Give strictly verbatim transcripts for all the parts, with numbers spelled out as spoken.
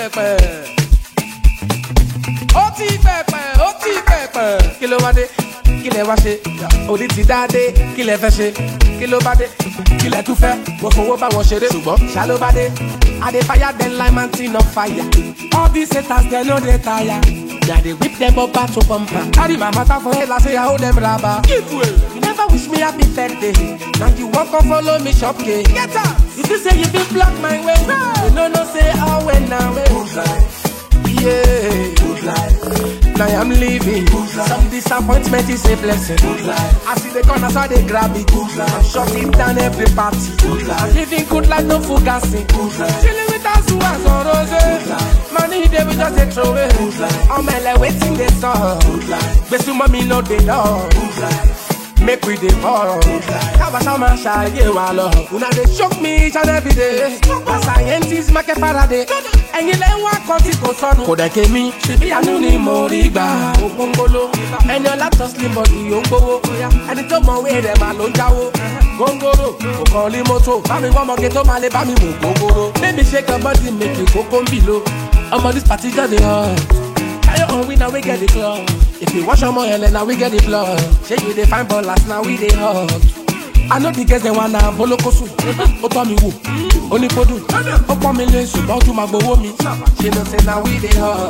pẹ̀pẹ̀. Ó ti pẹ̀pẹ̀, ó ti pẹ̀pẹ̀. Kí ló wá dé? Kí lẹ wá ṣe? Òní ti dá dé. Kí lẹ fẹ́ ṣe? Kí ló bá dé? Kí lẹ tún fẹ́? Mo fowó bá wọn ṣeré. Ṣùgbọ́n ṣá ló bá dé. I dey fire them like mountain of fire. All these haters they no dey tire. Yeah, they whip them up back to bumper. Carry my matter for head, I say I hold them rubber. Give way. You never wish me happy birthday. Now you walk and follow me shop gay. Get up. If you say you been block my way, you no no say I went now. Good life. Yeah. Good life. Now I'm leaving. Good life. Some disappointment is a blessing. Good life. I see the corners how they grab it. Good life. I'm shutting down every party. Good life. I'm living good life, no fugassing. Good life. Chilling with us who has on roses. Money they we just a throw it. I'm like waiting they saw. But some mommy know they know. Make we dey borrow. Kaba sama shaye wa lo. Una dey shock me each and every day. A scientist make Faraday. Ẹ̀yin lẹ wá kan tí kò sọnù. Kò dẹ̀ ké mi. Ṣebí àánú ni mo rí gbà. Ògóngóló. Ẹni ọlá tọ́ slim body ó ń gbowó. Ẹni tó mọ̀ wé rẹ̀ máa ló ń jáwó. Góńgóró. Kò kàn lé mọ́tò. Bá mi wọ́n mọ̀gé tó máa lè bá mi mú góńgóró. Baby shake your body make you kókó ń bì ló. Omo this party just dey hot. Your own we now we get the club. If you wash your money, then now we get the blood. Shake you they find ballers, now we they hot. I know the girls they wanna bolo kosu. Opa mi wo, oni podu. Opa mi le su, bout to my go me. She don't say now we they hot.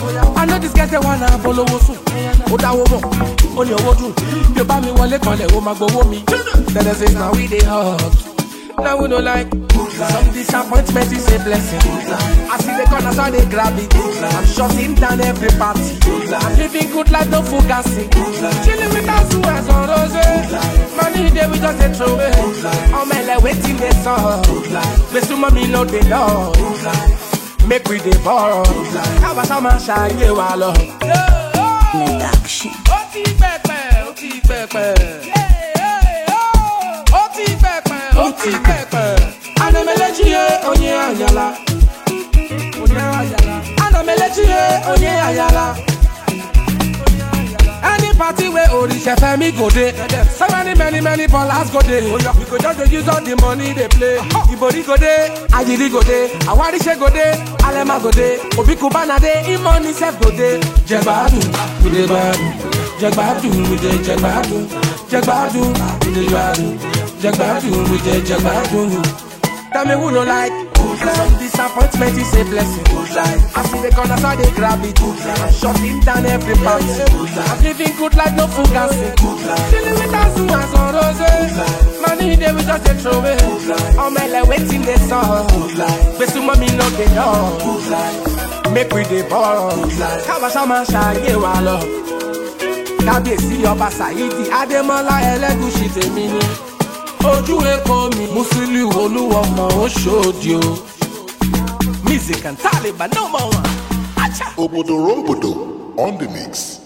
I know this girls they wanna bolo kosu. Oda wo mo, oni owo du. You buy me wale kole, o ma go me. Then they say now we they hot. Now we don't like some disappointment is a blessing. I see the corners how they grab it. I'm shutting down every party. I'm living good life, no fugassing. Chilling with us who has on roses. Money they we just a throw it. I'm like waiting they saw. But some mommy know they know. Make we dey borrow. Kaba sama shaye wa lo. Production. Ó ti pẹ̀pẹ̀, ó ti pẹ̀pẹ̀. Ó ti pẹ̀pẹ̀. Anamelechiye onye ayala. Onye ayala. Anamelechiye onye ayala. Any party where Orisha Femi go dey. So many many many ballers go dey. We go just dey use all the money they play. Ibori go dey, Ajiri go dey, Awarise go dey, Alema go dey, Obi Kubana dey, Imoni sef go dey. Jegbadu, we dey gbadu. Jegbadu, we dey jegbadu. Jegbadu, we dey gbadu. Jegbadu, we dey jegbadu. Tell me who no like. Some disappointment is a blessing. I see the corners how they grab it. I'm shutting down every party. I'm living good life, no fugassing. Chilling with us who has on roses. Money they we just a throw it. I'm like waiting they saw. But some mommy know they know. Make we dey borrow. Kaba sama shaye wa lo. Kábíyèsí ọba Saidi Adémọ́lá Ẹlẹ́gùṣì tèmi ni. Ojú Èkó mi, Musiliu Olúwọmọ ó ṣòdì o. Music and Taliban no more one. Obodo Robodo on the mix.